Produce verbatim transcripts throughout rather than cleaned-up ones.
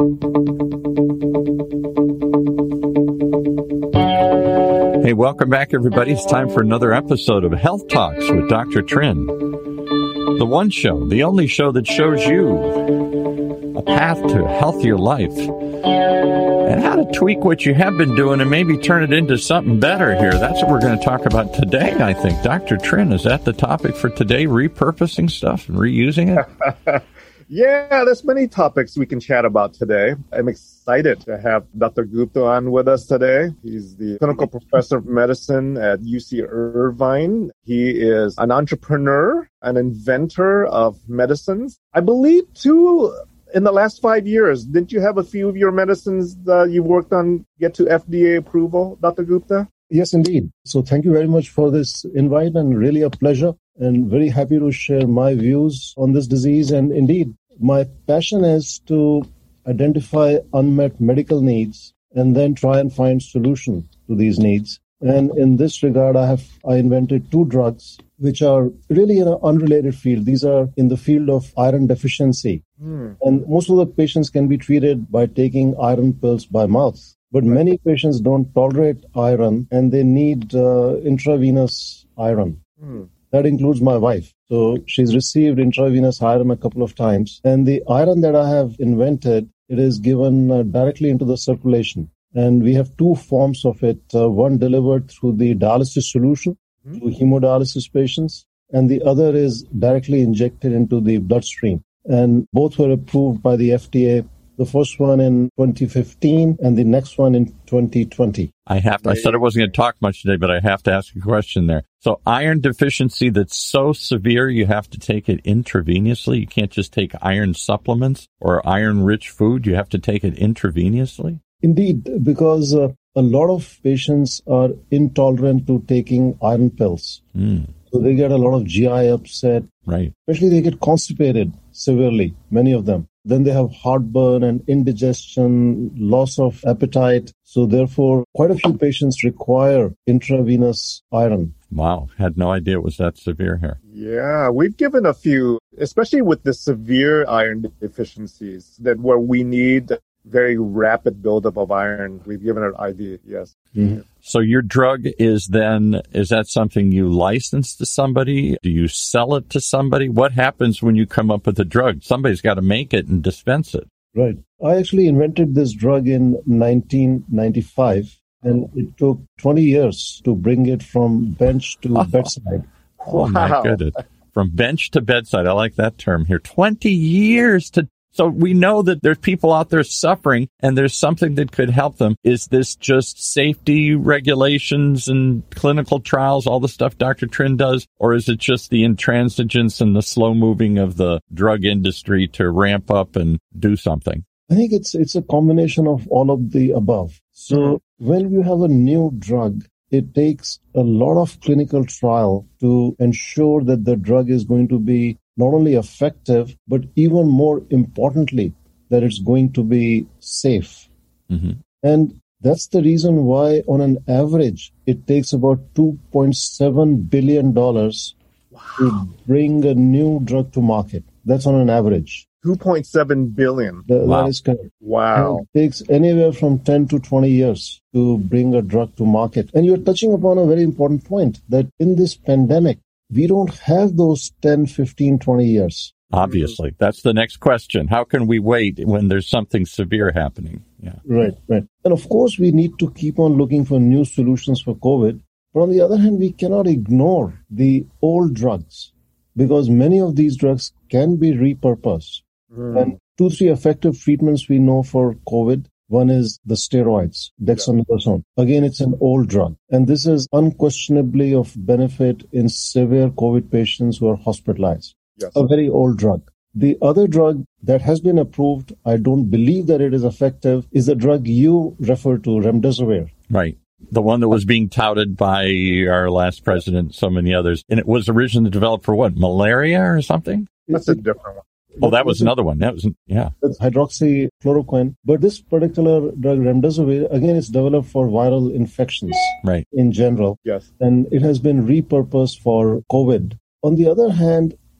Hey, welcome back, everybody. It's time for another episode of Health Talks with Doctor Trin. The one show, the only show that shows you a path to a healthier life and how to tweak what you have been doing and maybe turn it into something better here. That's what we're going to talk about today, I think. Doctor Trin, is that the topic for today, repurposing stuff and reusing it? Yeah, there's many topics we can chat about today. I'm excited to have Doctor Gupta on with us today. He's the clinical professor of medicine at U C Irvine. He is an entrepreneur, an inventor of medicines. I believe, too, in the last five years, didn't you have a few of your medicines that you worked on get to F D A approval, Doctor Gupta? Yes, indeed. So thank you very much for this invite, and really a pleasure, and very happy to share my views on this disease. And indeed, my passion is to identify unmet medical needs and then try and find solution to these needs. And in this regard, I have I invented two drugs which are really in an unrelated field. These are in the field of iron deficiency. Mm. And most of the patients can be treated by taking iron pills by mouth. But many patients don't tolerate iron and they need uh, intravenous iron. Mm. That includes my wife. So she's received intravenous iron a couple of times. And the iron that I have invented, it is given uh, directly into the circulation. And we have two forms of it. Uh, one delivered through the dialysis solution mm-hmm. to hemodialysis patients. And the other is directly injected into the bloodstream. And both were approved by the F D A. The first one in twenty fifteen and the next one in twenty twenty. I have to, I said I wasn't going to talk much today, but I have to ask a question there. So iron deficiency that's so severe you have to take it intravenously? You can't just take iron supplements or iron-rich food? You have to take it intravenously? Indeed, because uh, a lot of patients are intolerant to taking iron pills. Mm. So they get a lot of G I upset. Right. Especially they get constipated severely, many of them. Then they have heartburn and indigestion, loss of appetite. So therefore, quite a few patients require intravenous iron. Wow. Had no idea it was that severe here. Yeah, we've given a few, especially with the severe iron deficiencies, that where we need very rapid buildup of iron. We've given it I V, yes. Mm-hmm. So your drug is then, is that something you license to somebody? Do you sell it to somebody? What happens when you come up with a drug? Somebody's got to make it and dispense it. Right. I actually invented this drug in nineteen ninety-five, and it took twenty years to bring it from bench to oh. bedside. Oh, wow. My goodness. From bench to bedside. I like that term here. twenty years to So we know that there's people out there suffering and there's something that could help them. Is this just safety regulations and clinical trials, all the stuff Doctor Trin does? Or is it just the intransigence and the slow moving of the drug industry to ramp up and do something? I think it's it's a combination of all of the above. So when you have a new drug, it takes a lot of clinical trial to ensure that the drug is going to be not only effective, but even more importantly, that it's going to be safe. Mm-hmm. And that's the reason why, on an average, it takes about two point seven billion dollars wow. to bring a new drug to market. That's on an average. two point seven billion dollars. Wow. That is correct. Wow. And it takes anywhere from ten to twenty years to bring a drug to market. And you're touching upon a very important point, that in this pandemic, we don't have those ten, fifteen, twenty years. Obviously. That's the next question. How can we wait when there's something severe happening? Yeah. Right, right. And of course, we need to keep on looking for new solutions for COVID. But on the other hand, we cannot ignore the old drugs, because many of these drugs can be repurposed. Mm. And two, three effective treatments we know for COVID. One is the steroids, dexamethasone. Again, it's an old drug. And this is unquestionably of benefit in severe COVID patients who are hospitalized. Yes. A very old drug. The other drug that has been approved, I don't believe that it is effective, is the drug you refer to, remdesivir. Right. The one that was being touted by our last president, so many others. And it was originally developed for what, malaria or something? That's a different one. Oh, that was another one. That was, yeah. It's hydroxychloroquine. But this particular drug, remdesivir, again, it's developed for viral infections. Right. In general. Yes. And it has been repurposed for COVID. On the other hand,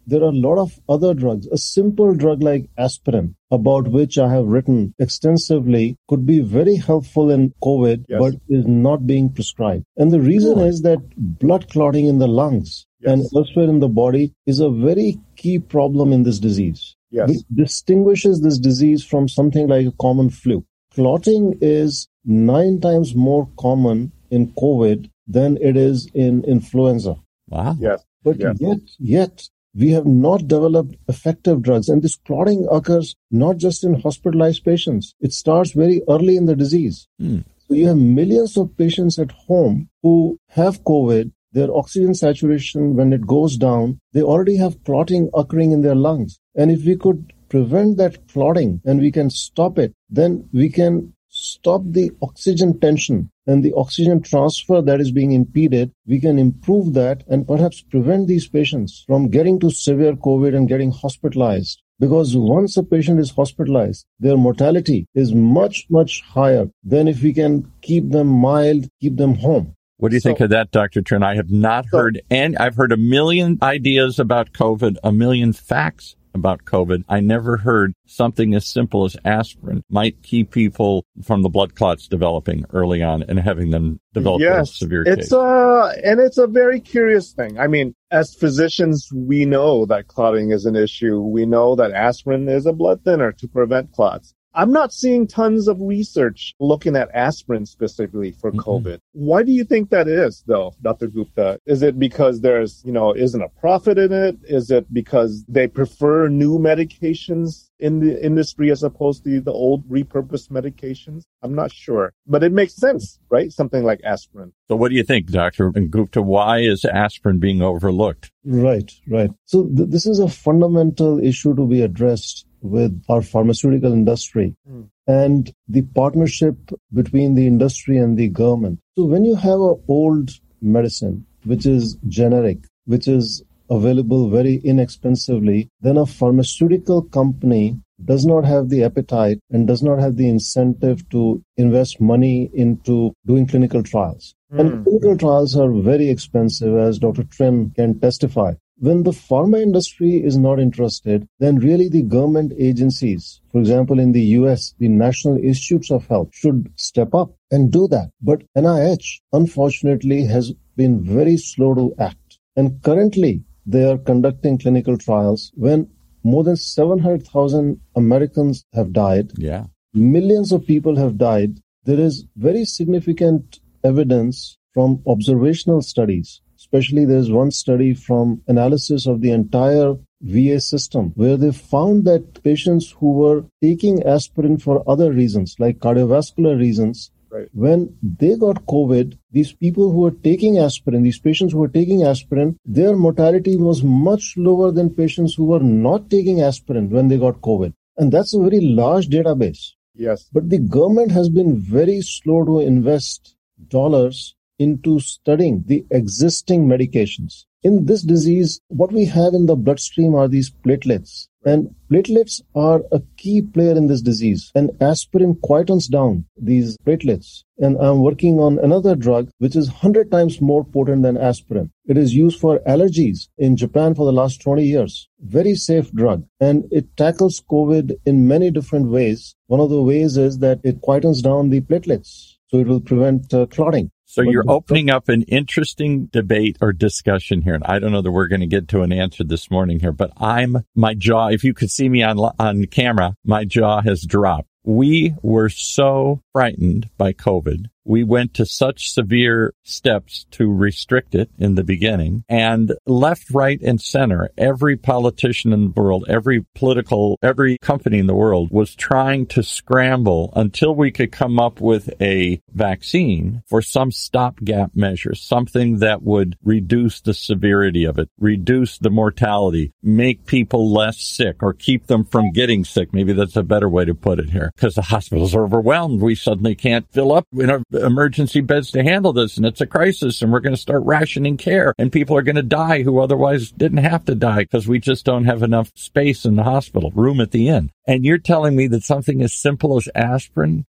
there are a lot of other drugs. A simple drug like aspirin, about which I have written extensively, could be very helpful in COVID, yes. but is not being prescribed. And the reason oh. is that blood clotting in the lungs yes. and elsewhere in the body is a very key problem in this disease. Yes. Which distinguishes this disease from something like a common flu. Clotting is nine times more common in COVID than it is in influenza. Wow. Yes. But yes. yet, yet, we have not developed effective drugs. And this clotting occurs not just in hospitalized patients. It starts very early in the disease. Mm. So you have millions of patients at home who have COVID. Their oxygen saturation, when it goes down, they already have clotting occurring in their lungs. And if we could prevent that clotting and we can stop it, then we can stop the oxygen tension and the oxygen transfer that is being impeded. We can improve that and perhaps prevent these patients from getting to severe COVID and getting hospitalized. Because once a patient is hospitalized, their mortality is much, much higher than if we can keep them mild, keep them home. What do you so, think of that, Doctor Trin? I have not so, heard, and I've heard a million ideas about COVID, a million facts about COVID. I never heard something as simple as aspirin might keep people from the blood clots developing early on and having them develop yes, a severe it's case. Uh, and it's a very curious thing. I mean, as physicians, we know that clotting is an issue. We know that aspirin is a blood thinner to prevent clots. I'm not seeing tons of research looking at aspirin specifically for mm-hmm. COVID. Why do you think that is, though, Doctor Gupta? Is it because there's, you know, isn't a profit in it? Is it because they prefer new medications in the industry as opposed to the old repurposed medications? I'm not sure. But it makes sense, right? Something like aspirin. So what do you think, Doctor Gupta? Why is aspirin being overlooked? Right, right. So th- this is a fundamental issue to be addressed with our pharmaceutical industry mm. and the partnership between the industry and the government. So when you have an old medicine, which is generic, which is available very inexpensively, then a pharmaceutical company does not have the appetite and does not have the incentive to invest money into doing clinical trials. Mm. And clinical trials are very expensive, as Doctor Trin can testify. When the pharma industry is not interested, then really the government agencies, for example, in the U S, the National Institutes of Health, should step up and do that. But N I H, unfortunately, has been very slow to act. And currently, they are conducting clinical trials when more than seven hundred thousand Americans have died. Yeah. Millions of people have died. There is very significant evidence from observational studies. Especially there's one study from analysis of the entire V A system where they found that patients who were taking aspirin for other reasons, like cardiovascular reasons, right. when they got COVID, these people who were taking aspirin, these patients who were taking aspirin, their mortality was much lower than patients who were not taking aspirin when they got COVID. And that's a very large database. Yes. But the government has been very slow to invest dollars into studying the existing medications. In this disease, what we have in the bloodstream are these platelets. And platelets are a key player in this disease. And aspirin quietens down these platelets. And I'm working on another drug which is one hundred times more potent than aspirin. It is used for allergies in Japan for the last twenty years. Very safe drug. And it tackles COVID in many different ways. One of the ways is that it quietens down the platelets. So it will prevent uh, clotting. So you're opening up an interesting debate or discussion here. And I don't know that we're going to get to an answer this morning here, but I'm, my jaw, if you could see me on, on camera, my jaw has dropped. We were so frightened by COVID. We went to such severe steps to restrict it in the beginning, and left, right, and center, every politician in the world, every political, every company in the world was trying to scramble until we could come up with a vaccine for some stopgap measure, something that would reduce the severity of it, reduce the mortality, make people less sick, or keep them from getting sick. Maybe that's a better way to put it here, because the hospitals are overwhelmed. We suddenly can't fill up in our emergency beds to handle this, and it's a crisis, and we're going to start rationing care, and people are going to die who otherwise didn't have to die because we just don't have enough space in the hospital, room at the inn. And you're telling me that something as simple as aspirin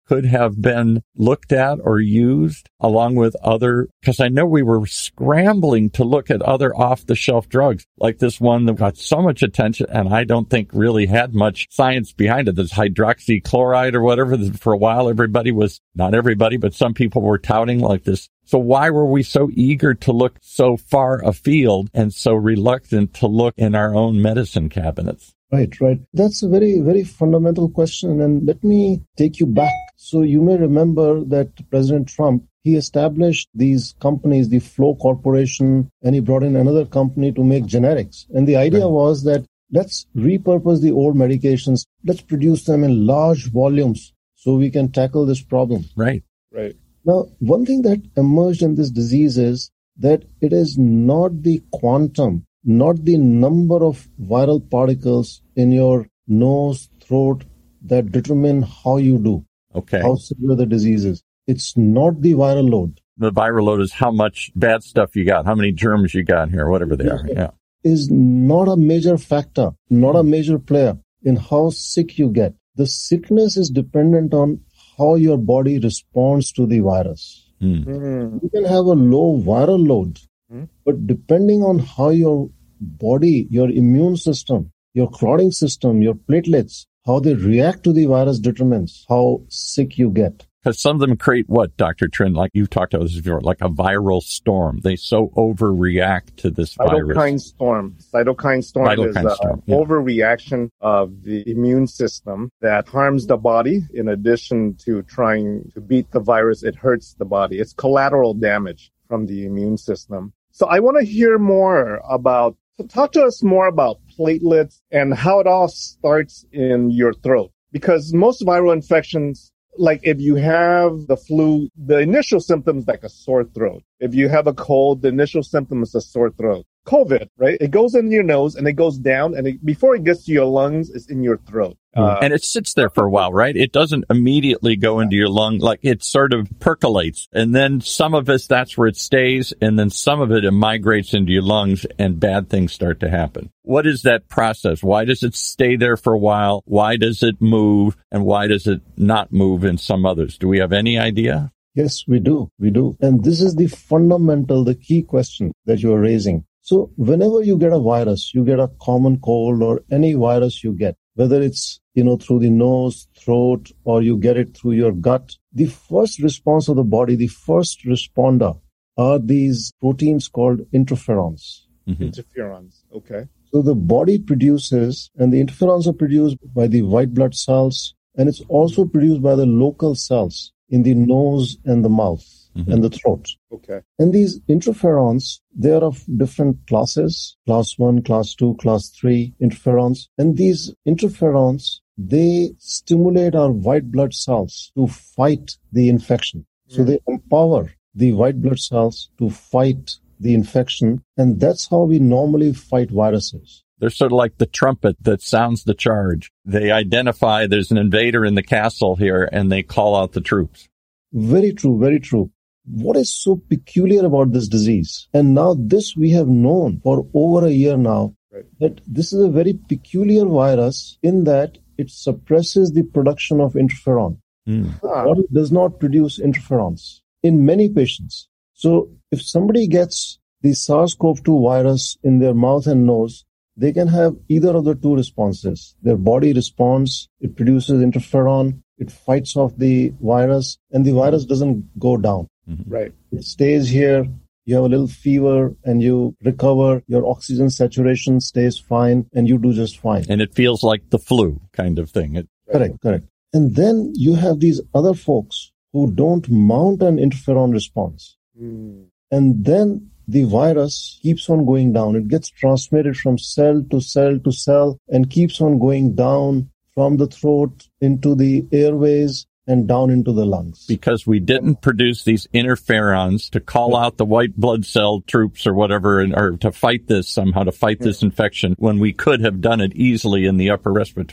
could have been looked at or used along with other, because I know we were scrambling to look at other off-the-shelf drugs, like this one that got so much attention and I don't think really had much science behind it, this hydroxychloride or whatever. For a while, everybody was, not everybody, but some people were touting like this. So why were we so eager to look so far afield and so reluctant to look in our own medicine cabinets? Right, right. That's a very, very fundamental question. And let me take you back. So you may remember that President Trump, he established these companies, the Flow Corporation, and he brought in another company to make generics. And the idea right. was that let's repurpose the old medications. Let's produce them in large volumes so we can tackle this problem. Right, right. Now, one thing that emerged in this disease is that it is not the quantum, not the number of viral particles in your nose, throat that determine how you do, okay, how severe the disease is. It's not the viral load. The viral load is how much bad stuff you got, how many germs you got here, whatever they are. Yeah, is not a major factor, not a major player in how sick you get. The sickness is dependent on how your body responds to the virus. Mm. Mm. You can have a low viral load, mm. but depending on how your body, your immune system, your clotting system, your platelets, how they react to the virus determines how sick you get. Because some of them create what, Doctor Trinh, like you've talked about this before, like a viral storm. They so overreact to this virus. Cytokine storm. Cytokine storm Cytokine is an storm, yeah. overreaction of the immune system that harms the body. In addition to trying to beat the virus, it hurts the body. It's collateral damage from the immune system. So I want to hear more about, so talk to us more about platelets and how it all starts in your throat. Because most viral infections, like if you have the flu, the initial symptoms like a sore throat. If you have a cold, the initial symptom is a sore throat. COVID, right? It goes in your nose and it goes down, and it, before it gets to your lungs, it's in your throat. Uh, and it sits there for a while, right? It doesn't immediately go into your lung. Like it sort of percolates. And then some of it, that's where it stays. And then some of it, it migrates into your lungs and bad things start to happen. What is that process? Why does it stay there for a while? Why does it move? And why does it not move in some others? Do we have any idea? Yes, we do. We do. And this is the fundamental, the key question that you are raising. So whenever you get a virus, you get a common cold or any virus you get, whether it's, you know, through the nose, throat, or you get it through your gut, the first response of the body, the first responder are these proteins called interferons. Mm-hmm. Interferons. Okay. So the body produces, and the interferons are produced by the white blood cells, and it's also produced by the local cells in the nose and the mouth. Mm-hmm. And the throat. Okay. And these interferons, they are of different classes, class one, class two, class three interferons. And these interferons, they stimulate our white blood cells to fight the infection. Mm. So they empower the white blood cells to fight the infection. And that's how we normally fight viruses. They're sort of like the trumpet that sounds the charge. They identify there's an invader in the castle here and they call out the troops. Very true, very true. What is so peculiar about this disease? And now this we have known for over a year now, right, that this is a very peculiar virus in that it suppresses the production of interferon. Mm. The body does not produce interferons in many patients. So if somebody gets the SARS-C o V two virus in their mouth and nose, they can have either of the two responses. Their body responds, it produces interferon, it fights off the virus, and the virus doesn't go down. Mm-hmm. Right. It stays here, you have a little fever, and you recover, your oxygen saturation stays fine, and you do just fine. And it feels like the flu kind of thing. It- correct, correct. And then you have these other folks who don't mount an interferon response. Mm. And then the virus keeps on going down. It gets transmitted from cell to cell to cell and keeps on going down from the throat into the airways and down into the lungs. Because we didn't produce these interferons to call out the white blood cell troops or whatever, and, or to fight this somehow, to fight this infection, when we could have done it easily in the upper respiratory.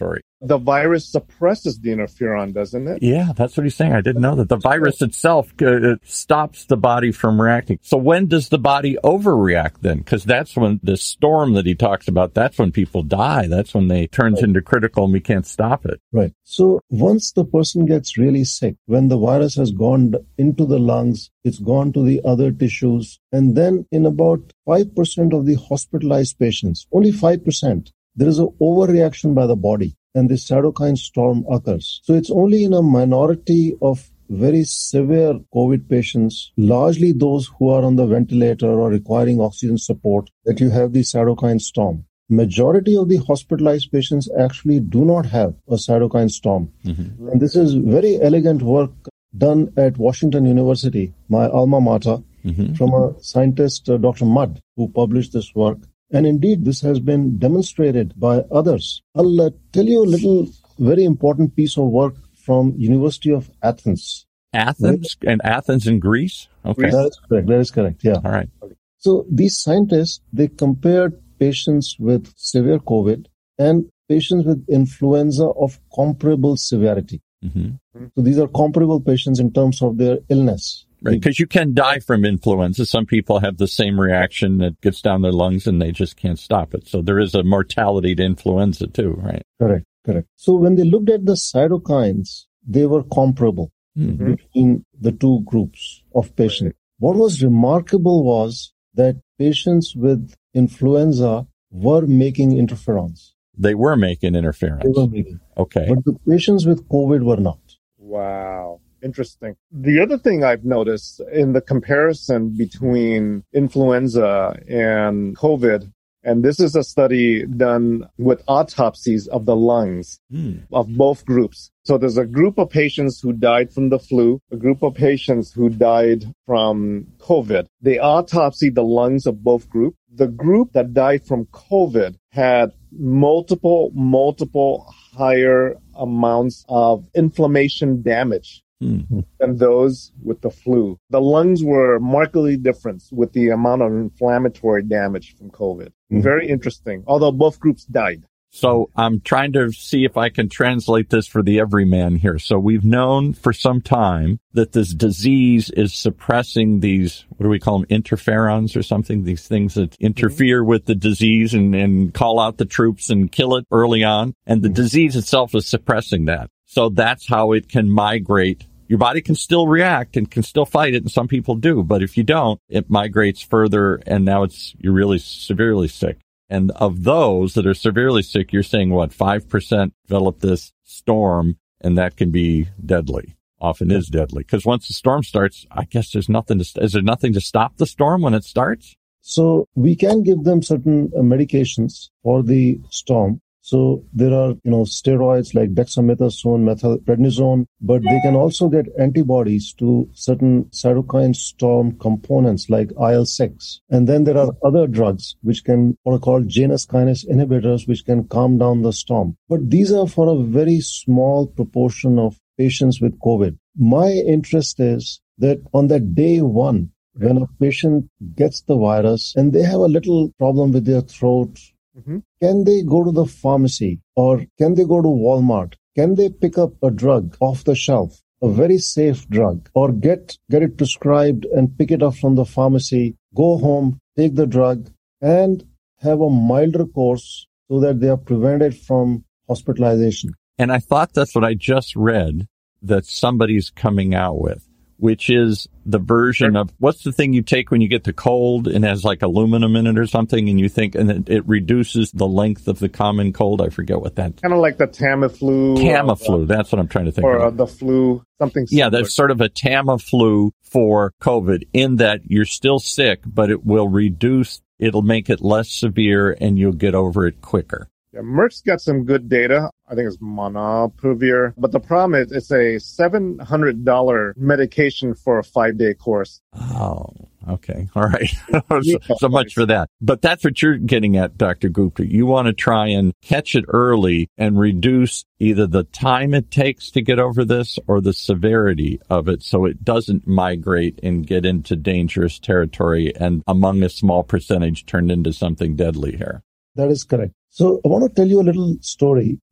the virus suppresses the interferon, doesn't it? Yeah, that's what he's saying. I didn't know that. The virus itself uh, stops the body from reacting. So when does the body overreact then? Because that's when the storm that he talks about, that's when people die. That's when they turns right. into critical and we can't stop it. Right. So once the person gets really sick, when the virus has gone into the lungs, it's gone to the other tissues, and then in about five percent of the hospitalized patients, only five percent, there is an overreaction by the body, and this cytokine storm occurs. So it's only in a minority of very severe COVID patients, largely those who are on the ventilator or requiring oxygen support, that you have the cytokine storm. Majority of the hospitalized patients actually do not have a cytokine storm. Mm-hmm. And this is very elegant work done at Washington University, my alma mater, mm-hmm. from a scientist, uh, Doctor Mudd, who published this work. And indeed, this has been demonstrated by others. I'll uh, tell you a little very important piece of work from University of Athens. Athens? Right? And Athens in Greece? Okay. That is correct. That is correct, yeah. All right. So these scientists, they compared patients with severe COVID and patients with influenza of comparable severity. Mm-hmm. So these are comparable patients in terms of their illness. Right, because you can die from influenza. Some people have the same reaction that gets down their lungs and they just can't stop it. So there is a mortality to influenza too, right? Correct, correct. So when they looked at the cytokines, they were comparable mm-hmm. between the two groups of patients. What was remarkable was that patients with influenza were making interferons. They were making interferons. They were making. Okay. But the patients with COVID were not. Wow. Interesting. The other thing I've noticed in the comparison between influenza and COVID, and this is a study done with autopsies of the lungs mm. of both groups. So there's a group of patients who died from the flu, a group of patients who died from COVID. They autopsied the lungs of both groups. The group that died from COVID had multiple, multiple higher amounts of inflammation damage mm-hmm. than those with the flu. The lungs were markedly different with the amount of inflammatory damage from COVID. Mm-hmm. Very interesting, although both groups died. So I'm trying to see if I can translate this for the everyman here. So we've known for some time that this disease is suppressing these, what do we call them, interferons or something, these things that interfere mm-hmm. with the disease and, and call out the troops and kill it early on. And the mm-hmm. disease itself is suppressing that. So that's how it can migrate. Your body can still react and can still fight it, and some people do. But if you don't, it migrates further, and now it's you're really severely sick. And of those that are severely sick, you're saying, what, five percent develop this storm, and that can be deadly, often is deadly. Because once the storm starts, I guess there's nothing to, is there nothing to stop the storm when it starts? So we can give them certain uh, medications for the storm. So there are, you know, steroids like dexamethasone, methylprednisone, but they can also get antibodies to certain cytokine storm components like I L six. And then there are other drugs which can, what are called Janus kinase inhibitors, which can calm down the storm. But these are for a very small proportion of patients with COVID. My interest is that on that day one, when a patient gets the virus and they have a little problem with their throat, mm-hmm. can they go to the pharmacy or can they go to Walmart? Can they pick up a drug off the shelf, a very safe drug, or get, get it prescribed and pick it up from the pharmacy, go home, take the drug, and have a milder course so that they are prevented from hospitalization? And I thought that's what I just read that somebody's coming out with, which is the version of, what's the thing you take when you get the cold and has like aluminum in it or something, and you think, and it, it reduces the length of the common cold. I forget what that. Kind of like the Tamiflu. Tamiflu, that's what I'm trying to think or, of. Or uh, the flu, something similar. Yeah, there's sort of a Tamiflu for COVID in that you're still sick, but it will reduce, it'll make it less severe and you'll get over it quicker. Yeah, Merck's got some good data. I think it's Molnupiravir. But the problem is it's a seven hundred dollars medication for a five-day course. Oh, okay. All right. so, so much for that. But that's what you're getting at, Doctor Gupta. You want to try and catch it early and reduce either the time it takes to get over this or the severity of it so it doesn't migrate and get into dangerous territory and among a small percentage turn into something deadly here. That is correct. So I want to tell you a little story.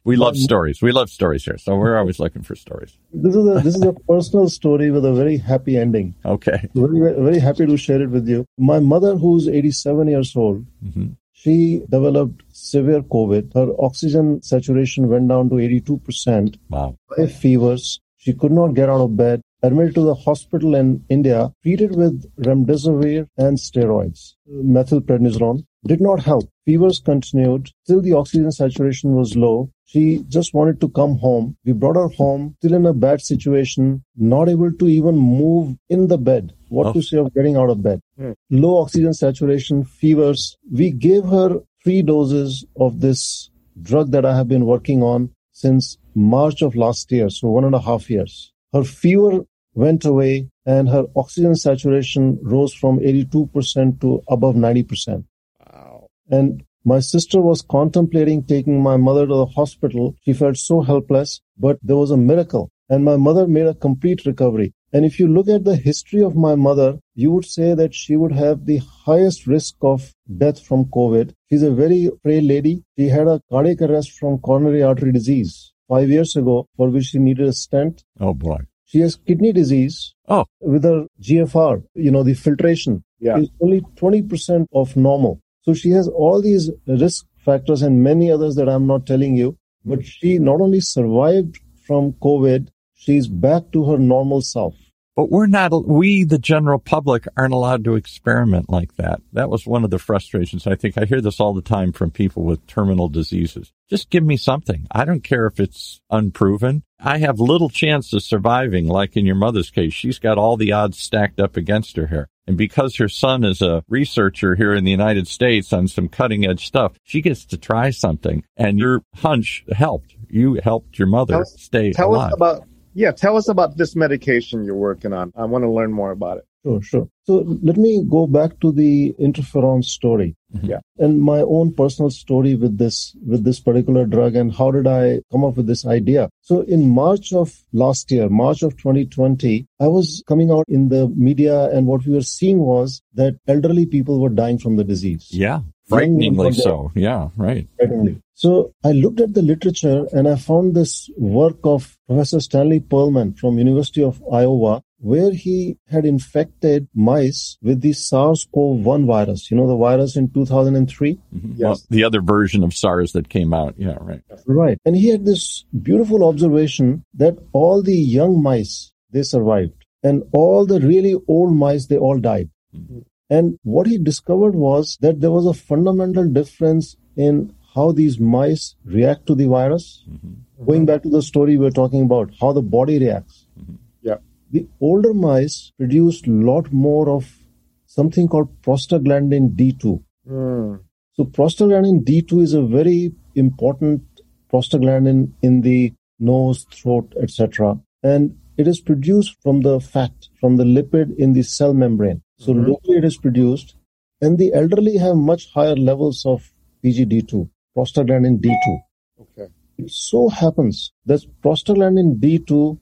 We love stories. We love stories here, so we're always looking for stories. This is a this is a personal story with a very happy ending. Okay. Very, very happy to share it with you. My mother, who's eighty-seven years old, mm-hmm. she developed severe COVID. Her oxygen saturation went down to eighty-two percent. Wow. Five fevers. She could not get out of bed. Admitted to the hospital in India, treated with remdesivir and steroids. Methylprednisolone did not help. Fevers continued. Still the oxygen saturation was low. She just wanted to come home. We brought her home, still in a bad situation, not able to even move in the bed. What oh. to say of getting out of bed? Hmm. Low oxygen saturation, fevers. We gave her three doses of this drug that I have been working on since March of last year, so one and a half years. Her fever went away and her oxygen saturation rose from eighty-two percent to above ninety percent. Wow. And my sister was contemplating taking my mother to the hospital. She felt so helpless, but there was a miracle. And my mother made a complete recovery. And if you look at the history of my mother, you would say that she would have the highest risk of death from COVID. She's a very frail lady. She had a cardiac arrest from coronary artery disease five years ago, for which she needed a stent. Oh, boy. She has kidney disease. Oh. With her G F R, you know, the filtration yeah. is only twenty percent of normal. So she has all these risk factors and many others that I'm not telling you. But she not only survived from COVID, she's back to her normal self. But we're not, we, the general public, aren't allowed to experiment like that. That was one of the frustrations. I think I hear this all the time from people with terminal diseases. Just give me something. I don't care if it's unproven. I have little chance of surviving, like in your mother's case. She's got all the odds stacked up against her here. And because her son is a researcher here in the United States on some cutting edge stuff, she gets to try something. And your hunch helped. You helped your mother tell, stay tell alive. Us about, yeah, tell us about this medication you're working on. I want to learn more about it. Sure, sure. So let me go back to the interferon story. Mm-hmm. Yeah. And my own personal story with this, with this particular drug and how did I come up with this idea? So in March of last year, March of twenty twenty, I was coming out in the media and what we were seeing was that elderly people were dying from the disease. Yeah. Frighteningly so. Yeah, right. Frighteningly. So I looked at the literature and I found this work of Professor Stanley Perlman from University of Iowa, where he had infected mice with the SARS-C o V one virus, you know, the virus in two thousand three? Mm-hmm. Yes. Well, the other version of SARS that came out. Yeah, right. Right. And he had this beautiful observation that all the young mice, they survived. And all the really old mice, they all died. Mm-hmm. And what he discovered was that there was a fundamental difference in how these mice react to the virus. Mm-hmm. Going back to the story we were talking about, how the body reacts. Mm-hmm. Yeah. The older mice produced a lot more of something called prostaglandin D two. Mm. So prostaglandin D two is a very important prostaglandin in the nose, throat, et cetera. And it is produced from the fat, from the lipid in the cell membrane. So mm-hmm. locally it is produced. And the elderly have much higher levels of P G D two, prostaglandin D two. Okay. It so happens that prostaglandin D two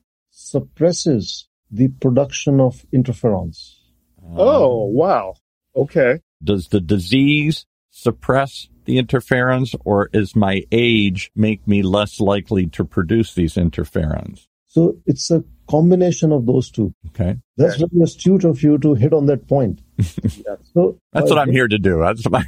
suppresses the production of interferons. Oh, wow. Okay. Does the disease suppress the interferons, or is my age make me less likely to produce these interferons? So it's a combination of those two. Okay. That's okay. very astute of you to hit on that point. So That's what I'm here to do. That's my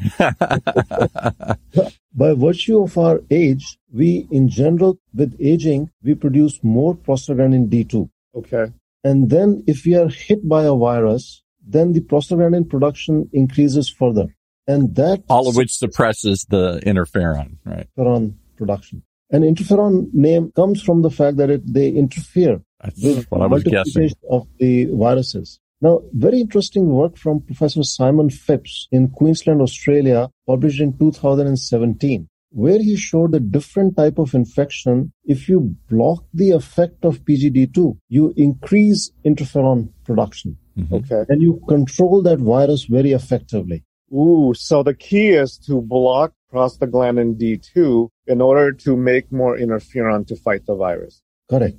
By virtue of our age, we in general, with aging, we produce more prostaglandin D two. Okay. And then if we are hit by a virus, then the prostaglandin production increases further. And that... All of which suppresses the interferon, right? Interferon production. And interferon name comes from the fact that it, they interfere That's with what I was guessing. Of the viruses. Now, very interesting work from Professor Simon Phipps in Queensland, Australia, published in two thousand seventeen, where he showed a different type of infection. If you block the effect of P G D two, you increase interferon production. Mm-hmm. Okay. And you control that virus very effectively. Ooh, so the key is to block prostaglandin D two in order to make more interferon to fight the virus. Correct.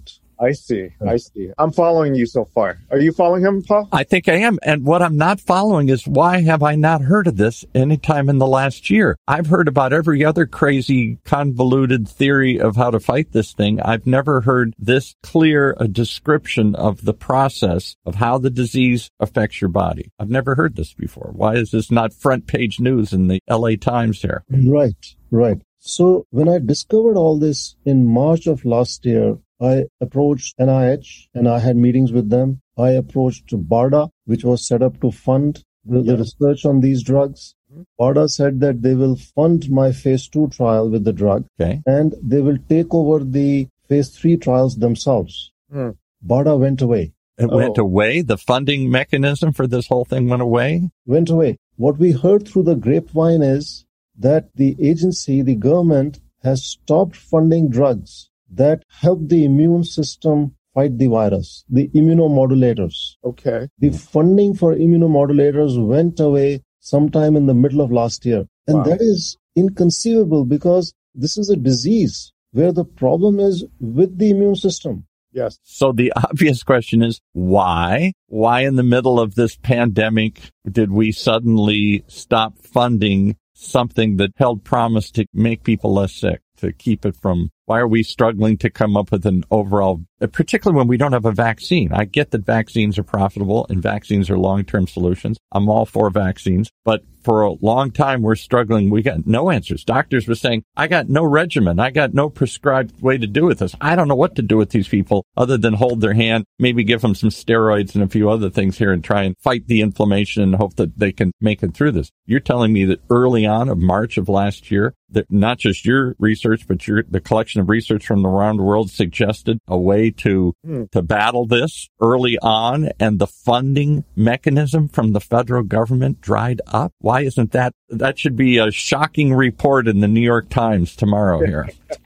I see. I see. I'm following you so far. Are you following him, Paul? I think I am. And what I'm not following is why have I not heard of this any time in the last year? I've heard about every other crazy, convoluted theory of how to fight this thing. I've never heard this clear a description of the process of how the disease affects your body. I've never heard this before. Why is this not front page news in the L A Times here? Right, right. So when I discovered all this in March of last year, I approached N I H and I had meetings with them. I approached BARDA, which was set up to fund the, yeah. the research on these drugs. Mm-hmm. BARDA said that they will fund my phase two trial with the drug, okay. and they will take over the phase three trials themselves. Mm. BARDA went away. It oh. went away? The funding mechanism for this whole thing went away? Went away. What we heard through the grapevine is that the agency, the government, has stopped funding drugs that help the immune system fight the virus, the immunomodulators. Okay. The funding for immunomodulators went away sometime in the middle of last year. And wow. that is inconceivable because this is a disease where the problem is with the immune system. Yes. So the obvious question is why? Why in the middle of this pandemic did we suddenly stop funding something that held promise to make people less sick, to keep it from, why are we struggling to come up with an overall, particularly when we don't have a vaccine? I get that vaccines are profitable and vaccines are long-term solutions. I'm all for vaccines, but for a long time we're struggling. We got no answers. Doctors were saying, I got no regimen. I got no prescribed way to do with this. I don't know what to do with these people other than hold their hand, maybe give them some steroids and a few other things here and try and fight the inflammation and hope that they can make it through this. You're telling me that early on of March of last year, that not just your research, but your, the collection of research from around the world suggested a way to, hmm. to battle this early on, and the funding mechanism from the federal government dried up? Why isn't that, that should be a shocking report in the New York Times tomorrow here.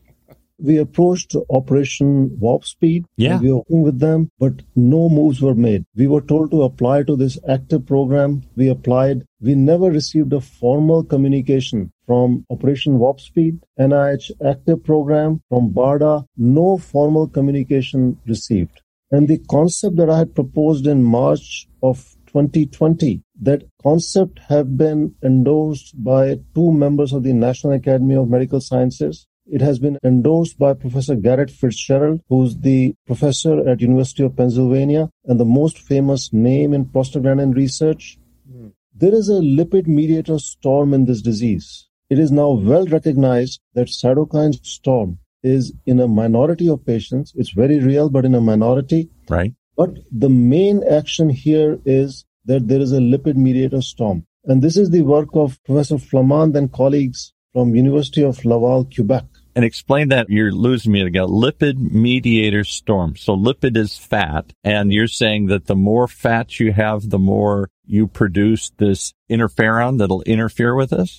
We approached Operation Warp Speed. Yeah. We were working with them, but no moves were made. We were told to apply to this active program. We applied. We never received a formal communication from Operation Warp Speed, N I H active program, from BARDA. No formal communication received. And the concept that I had proposed in March of twenty twenty, that concept have been endorsed by two members of the National Academy of Medical Sciences. It has been endorsed by Professor Garrett Fitzgerald, who's the professor at University of Pennsylvania and the most famous name in prostaglandin research. Mm. There is a lipid mediator storm in this disease. It is now well recognized that cytokine storm is in a minority of patients. It's very real, but in a minority. Right. But the main action here is that there is a lipid mediator storm. And this is the work of Professor Flamand and colleagues from University of Laval, Quebec. And explain that. You're losing me again. Lipid mediator storm. So lipid is fat, and you're saying that the more fat you have, the more you produce this interferon that'll interfere with this?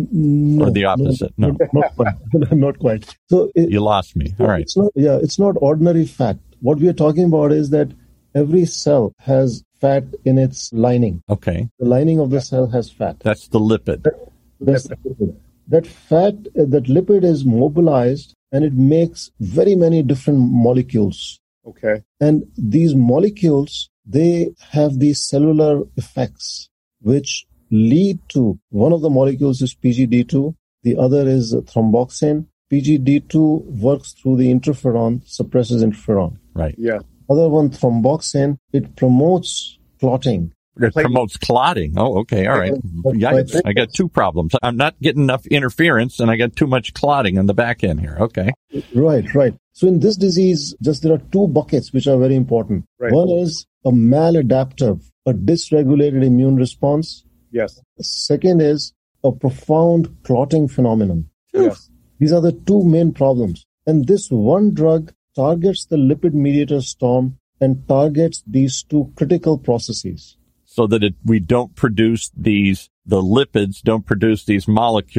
No, or the opposite? No, no. Not quite. Not quite. So it, you lost me. All right. It's not, yeah, it's not ordinary fat. What we are talking about is that every cell has fat in its lining. Okay. The lining of the cell has fat. That's the lipid. That, that's the lipid. That fat, that lipid is mobilized and it makes very many different molecules. Okay. And these molecules, they have these cellular effects which lead to, one of the molecules is P G D two, the other is thromboxane. P G D two works through the interferon, suppresses interferon. Right. Yeah. Other one, thromboxane, it promotes clotting. It promotes clotting. Oh, okay. All right. Yikes. I got two problems. I'm not getting enough interference and I got too much clotting on the back end here. Okay. Right, right. So in this disease, just there are two buckets which are very important. Right. One is a maladaptive, a dysregulated immune response. Yes. The second is a profound clotting phenomenon. Yes. These are the two main problems. And this one drug targets the lipid mediator storm and targets these two critical processes. So that it, we don't produce these, the lipids don't produce these molecules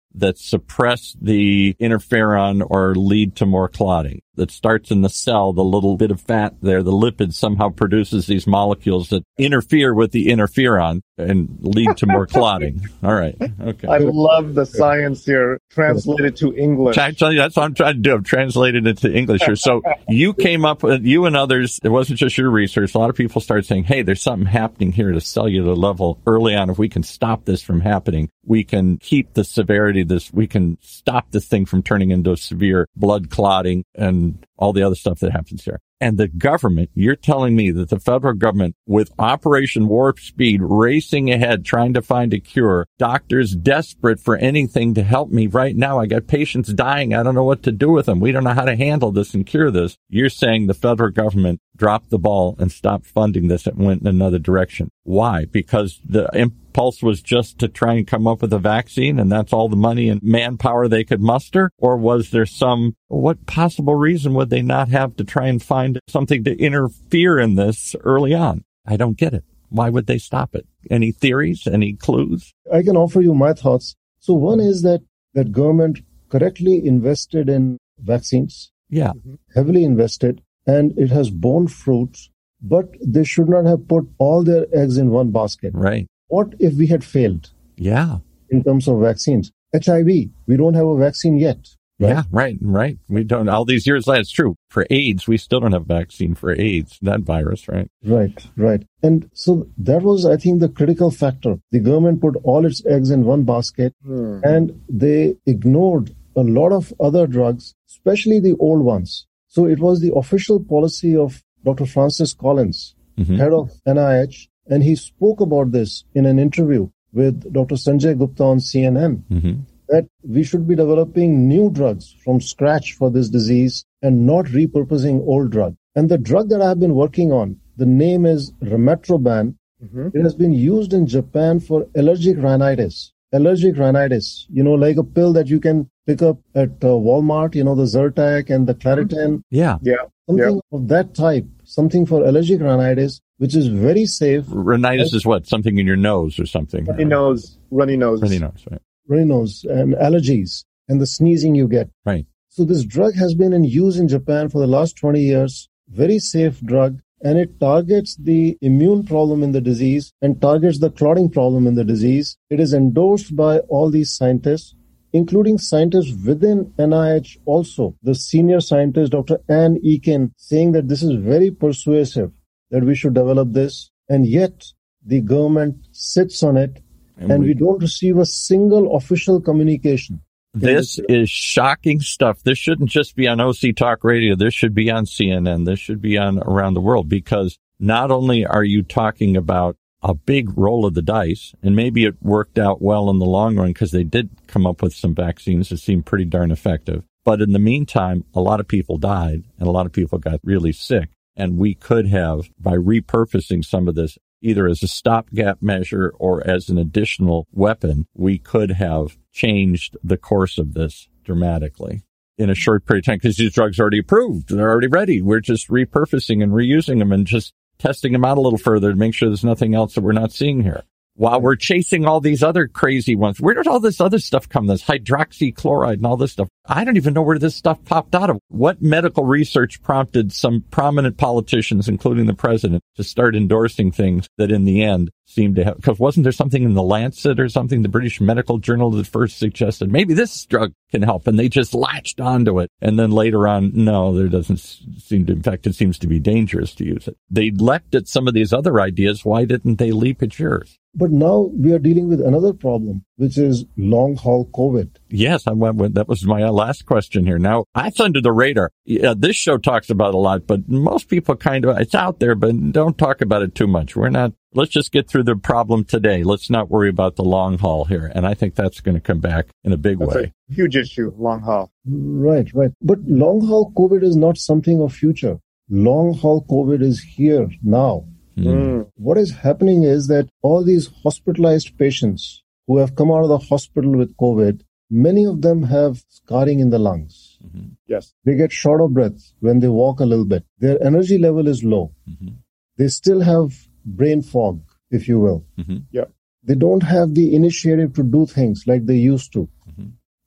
that suppress the interferon or lead to more clotting. That starts in the cell, the little bit of fat there, the lipid somehow produces these molecules that interfere with the interferon and lead to more clotting. All right. Okay. I love the science here translated to English. I tell you, that's what I'm trying to do. I've translated it to English here. So you came up with, you and others, it wasn't just your research. A lot of people started saying, hey, there's something happening here at a cellular level early on. If we can stop this from happening, we can keep the severity of this, we can stop this thing from turning into severe blood clotting and all the other stuff that happens here. And the government, you're telling me that the federal government, with Operation Warp Speed racing ahead, trying to find a cure, doctors desperate for anything to help me right now. I got patients dying. I don't know what to do with them. We don't know how to handle this and cure this. You're saying the federal government dropped the ball and stopped funding this and went in another direction. Why? Because the impulse was just to try and come up with a vaccine and that's all the money and manpower they could muster? Or was there some, what possible reason would they not have to try and find something to interfere in this early on? I don't get it. Why would they stop it? Any theories? Any clues? I can offer you my thoughts. So one is that that government correctly invested in vaccines. Yeah. Heavily invested, and it has borne fruits, but they should not have put all their eggs in one basket. Right. What if we had failed? Yeah. In terms of vaccines? H I V, we don't have a vaccine yet. Right? Yeah, right, right. We don't, all these years later, it's true. For AIDS, we still don't have a vaccine for AIDS, that virus, right? Right, right. And so that was, I think, the critical factor. The government put all its eggs in one basket hmm. and they ignored a lot of other drugs, especially the old ones. So it was the official policy of Doctor Francis Collins, mm-hmm. head of N I H, and he spoke about this in an interview with Doctor Sanjay Gupta on C N N. Mm-hmm. That we should be developing new drugs from scratch for this disease and not repurposing old drug. And the drug that I've been working on, the name is Remetroban. Mm-hmm. It has been used in Japan for allergic rhinitis. Allergic rhinitis, you know, like a pill that you can pick up at uh, Walmart, you know, the Zyrtec and the Claritin. Yeah. Yeah. Something yeah. of that type, something for allergic rhinitis, which is very safe. Rhinitis is what? Something in your nose or something? Runny nose. Runny nose. Runny nose, right. Runny nose and allergies and the sneezing you get. Right. So this drug has been in use in Japan for the last twenty years. Very safe drug. And it targets the immune problem in the disease and targets the clotting problem in the disease. It is endorsed by all these scientists, including scientists within N I H also. The senior scientist, Doctor Ann Eakin, saying that this is very persuasive, that we should develop this. And yet the government sits on it. And, and we, we don't receive a single official communication. This is shocking stuff. This shouldn't just be on O C Talk Radio. This should be on C N N. This should be on around the world, because not only are you talking about a big roll of the dice, and maybe it worked out well in the long run because they did come up with some vaccines that seemed pretty darn effective. But in the meantime, a lot of people died and a lot of people got really sick. And we could have, by repurposing some of this, either as a stopgap measure or as an additional weapon, we could have changed the course of this dramatically in a short period of time, because these drugs are already approved. They're already ready. We're just repurposing and reusing them and just testing them out a little further to make sure there's nothing else that we're not seeing here. While we're chasing all these other crazy ones, where did all this other stuff come? This hydroxychloride and all this stuff. I don't even know where this stuff popped out of. What medical research prompted some prominent politicians, including the president, to start endorsing things that in the end seemed to have, because wasn't there something in the Lancet or something, the British Medical Journal, that first suggested maybe this drug can help, and they just latched onto it. And then later on, no, there doesn't seem to, in fact, it seems to be dangerous to use it. They leapt at some of these other ideas. Why didn't they leap at yours? But now we are dealing with another problem, which is long-haul COVID. Yes, I went with, that was my last question here. Now, that's under the radar. Yeah, this show talks about it a lot, but most people kind of, it's out there, but don't talk about it too much. We're not, let's just get through the problem today. Let's not worry about the long haul here. And I think that's going to come back in a big that's way. A huge issue, long haul. Right, right. But long-haul COVID is not something of future. Long-haul COVID is here now. Mm. What is happening is that all these hospitalized patients who have come out of the hospital with COVID, many of them have scarring in the lungs. Mm-hmm. Yes. They get short of breath when they walk a little bit. Their energy level is low. Mm-hmm. They still have brain fog, if you will. Mm-hmm. Yeah. They don't have the initiative to do things like they used to. Mm-hmm.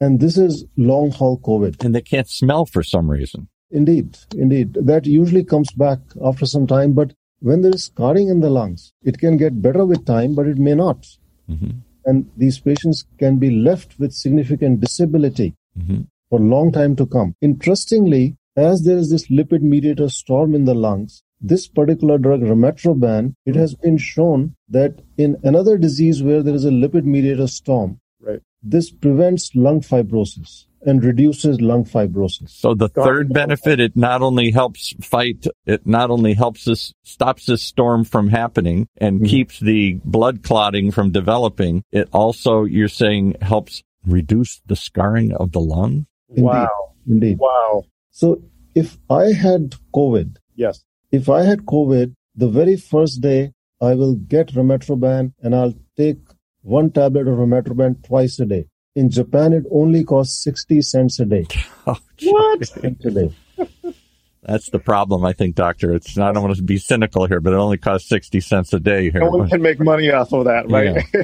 And this is long-haul COVID. And they can't smell for some reason. Indeed, indeed. That usually comes back after some time, but when there is scarring in the lungs, it can get better with time, but it may not. Mm-hmm. And these patients can be left with significant disability mm-hmm. for a long time to come. Interestingly, as there is this lipid mediator storm in the lungs, this particular drug, Remetroban, it has been shown that in another disease where there is a lipid mediator storm, right, this prevents lung fibrosis and reduces lung fibrosis. So the third benefit, it not only helps fight, it not only helps us, stops this storm from happening and mm-hmm. keeps the blood clotting from developing, it also, you're saying, helps reduce the scarring of the lung? Indeed. Wow. Indeed. Wow. So if I had COVID, yes. If I had COVID, the very first day, I will get Remetroban and I'll take one tablet of Remetroban twice a day. In Japan, it only costs sixty cents a day. Oh, what? Cents a day. That's the problem, I think, Doctor. It's I don't want to be cynical here, but it only costs sixty cents a day here. No one can make money off of that,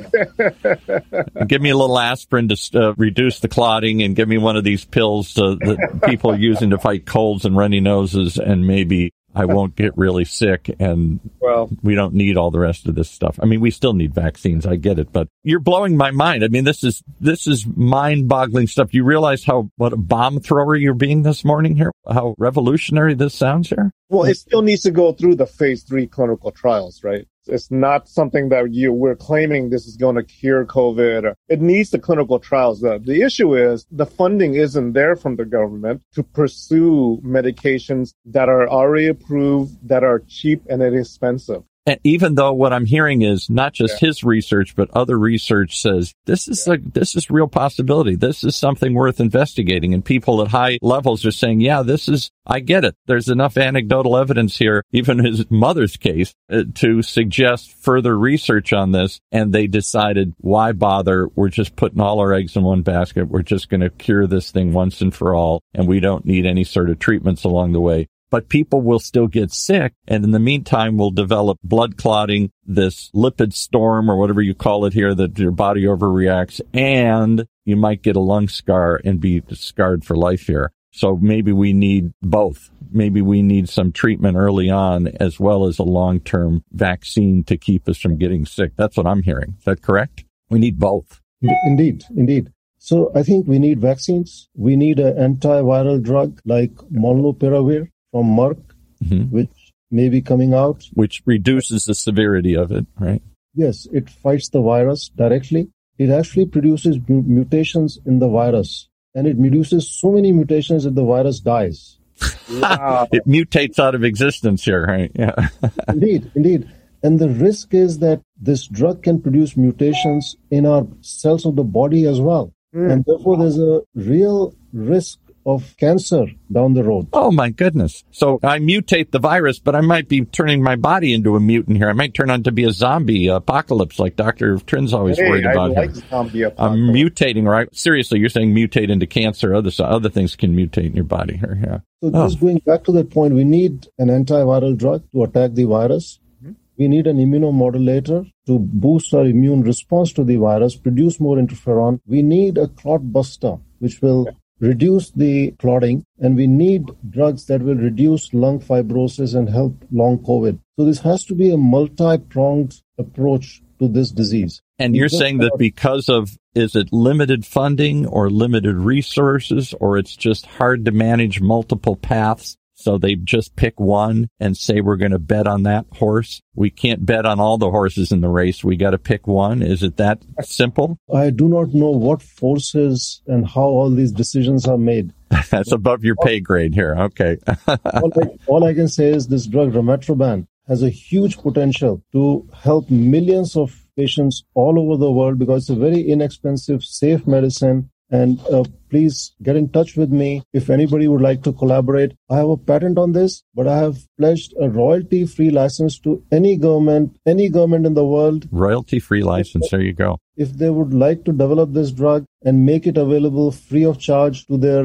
right? Yeah. Give me a little aspirin to uh, reduce the clotting, and give me one of these pills uh, that people are using to fight colds and runny noses, and maybe I won't get really sick, and well, we don't need all the rest of this stuff. I mean, we still need vaccines. I get it, but you're blowing my mind. I mean, this is this is mind-boggling stuff. You realize how what a bomb thrower you're being this morning here? How revolutionary this sounds here? Well, it still needs to go through the phase three clinical trials, right? It's not something that you we're claiming this is going to cure COVID. It needs the clinical trials. The, the issue is the funding isn't there from the government to pursue medications that are already approved, that are cheap and inexpensive. And even though what I'm hearing is not just yeah. his research, but other research says this is yeah. a, this is real possibility. This is something worth investigating. And people at high levels are saying, yeah, this is, I get it. There's enough anecdotal evidence here, even his mother's case, uh, to suggest further research on this. And they decided, why bother? We're just putting all our eggs in one basket. We're just going to cure this thing once and for all. And we don't need any sort of treatments along the way. But people will still get sick, and in the meantime, will develop blood clotting, this lipid storm, or whatever you call it here, that your body overreacts, and you might get a lung scar and be scarred for life here. So maybe we need both. Maybe we need some treatment early on, as well as a long-term vaccine to keep us from getting sick. That's what I'm hearing. Is that correct? We need both. Indeed, indeed. So I think we need vaccines. We need an antiviral drug like Molnupiravir from Merck, mm-hmm. which may be coming out. Which reduces the severity of it, right? Yes, it fights the virus directly. It actually produces mu- mutations in the virus. And it produces so many mutations that the virus dies. Wow. It mutates out of existence here, right? Yeah. Indeed, indeed. And the risk is that this drug can produce mutations in our cells of the body as well. Mm. And therefore, there's a real risk of cancer down the road. Oh, my goodness. So I mutate the virus, but I might be turning my body into a mutant here. I might turn on to be a zombie apocalypse like Doctor Trin's always hey, worried about. I like zombie apocalypse. I'm mutating, right? Seriously, you're saying mutate into cancer. Other other things can mutate in your body here. Yeah. So oh. just going back to that point, we need an antiviral drug to attack the virus. Mm-hmm. We need an immunomodulator to boost our immune response to the virus, produce more interferon. We need a clot buster, which will yeah. reduce the clotting, and we need drugs that will reduce lung fibrosis and help long COVID. So this has to be a multi-pronged approach to this disease. And you're saying that because of, is it limited funding or limited resources, or it's just hard to manage multiple paths? So they just pick one and say, we're going to bet on that horse. We can't bet on all the horses in the race. We got to pick one. Is it that simple? I do not know what forces and how all these decisions are made. That's above your pay grade here. Okay. all, I, all I can say is this drug, Remetroban, has a huge potential to help millions of patients all over the world because it's a very inexpensive, safe medicine. And uh, please get in touch with me if anybody would like to collaborate. I have a patent on this, but I have pledged a royalty-free license to any government, any government in the world. Royalty-free license, there you go. If they would like to develop this drug and make it available free of charge to their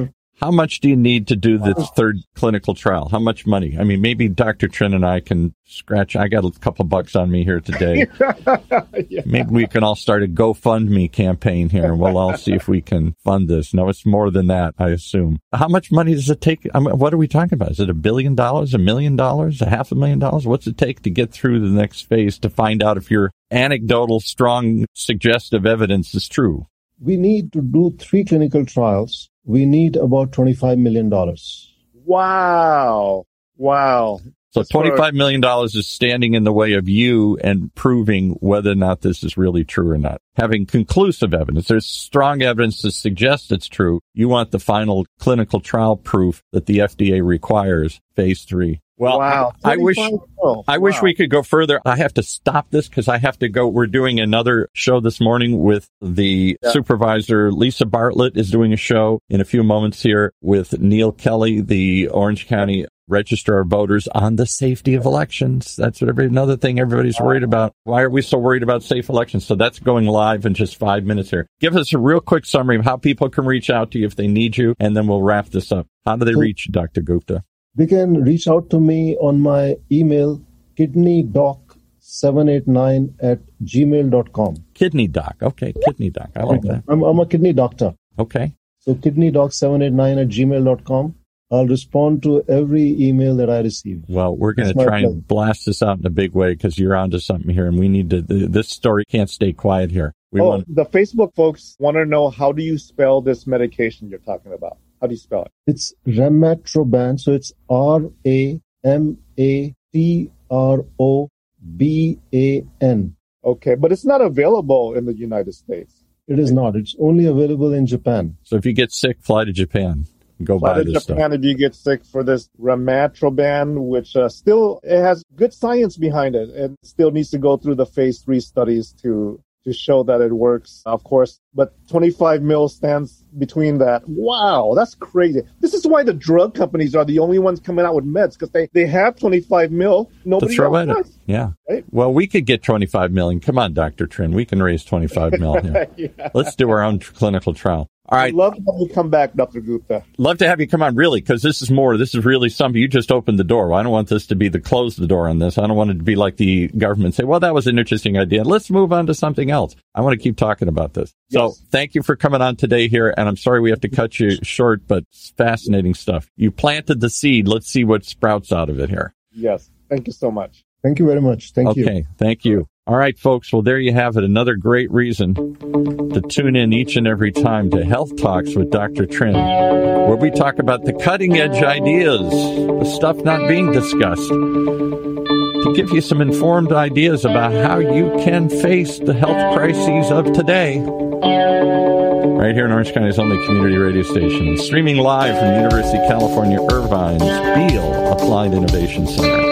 How much do you need to do the third clinical trial? How much money? I mean, maybe Doctor Trin and I can scratch. I got a couple bucks on me here today. Yeah. Maybe we can all start a GoFundMe campaign here, and we'll all see if we can fund this. No, it's more than that, I assume. How much money does it take? I mean, what are we talking about? Is it a billion dollars, a million dollars, a half a million dollars? What's it take to get through the next phase to find out if your anecdotal, strong, suggestive evidence is true? We need to do three clinical trials. We need about twenty-five million dollars. Wow. Wow. So twenty-five million dollars is standing in the way of you and proving whether or not this is really true or not. Having conclusive evidence, there's strong evidence to suggest it's true. You want the final clinical trial proof that the F D A requires, phase three. Well, wow. I, I wish oh, I wow. wish we could go further. I have to stop this because I have to go. We're doing another show this morning with the yeah. supervisor. Lisa Bartlett is doing a show in a few moments here with Neil Kelly, the Orange County Registrar of Voters, on the safety of elections. That's what every, another thing everybody's worried about. Why are we so worried about safe elections? So that's going live in just five minutes here. Give us a real quick summary of how people can reach out to you if they need you, and then we'll wrap this up. How do they reach you, Doctor Gupta? They can reach out to me on my email, kidney doc seven eight nine at gmail dot com. Kidney doc. Okay, kidney doc. I like that. I'm, I'm a kidney doctor. Okay. So kidney doc seven eight nine at gmail dot com. I'll respond to every email that I receive. Well, we're going to try pleasure. and blast this out in a big way because you're onto something here, and we need to. This story can't stay quiet here. We oh, want the Facebook folks want to know, how do you spell this medication you're talking about? How do you spell it? It's Ramatroban. So it's R A M A T R O B A N. Okay, but it's not available in the United States. It is not. It's only available in Japan. So if you get sick, fly to Japan. Go fly buy to this Japan stuff. If you get sick for this Ramatroban, which uh, still it has good science behind it, and still needs to go through the phase three studies to to show that it works, of course. But twenty-five mil stands between that. Wow, that's crazy. This is why the drug companies are the only ones coming out with meds, because they, they have twenty-five mil. Nobody to throw else at does. it. Yeah. Right? Well, we could get twenty-five million. Come on, Doctor Trin. We can raise twenty-five mil here. Yeah. Let's do our own clinical trial. All right. I'd love to have you come back, Doctor Gupta. Love to have you come on, really, because this is more, this is really something. You just opened the door. Well, I don't want this to be the close the door on this. I don't want it to be like the government say, well, that was an interesting idea. Let's move on to something else. I want to keep talking about this. Yes. So thank you for coming on today here. And I'm sorry we have to cut you short, but it's fascinating stuff. You planted the seed. Let's see what sprouts out of it here. Yes. Thank you so much. Thank you very much. Thank okay, you. Okay. Thank you. All right, folks. Well, there you have it. Another great reason to tune in each and every time to Health Talks with Doctor Trin, where we talk about the cutting edge ideas, the stuff not being discussed, to give you some informed ideas about how you can face the health crises of today. Right here in Orange County's only community radio station, streaming live from the University of California, Irvine's Beale Applied Innovation Center.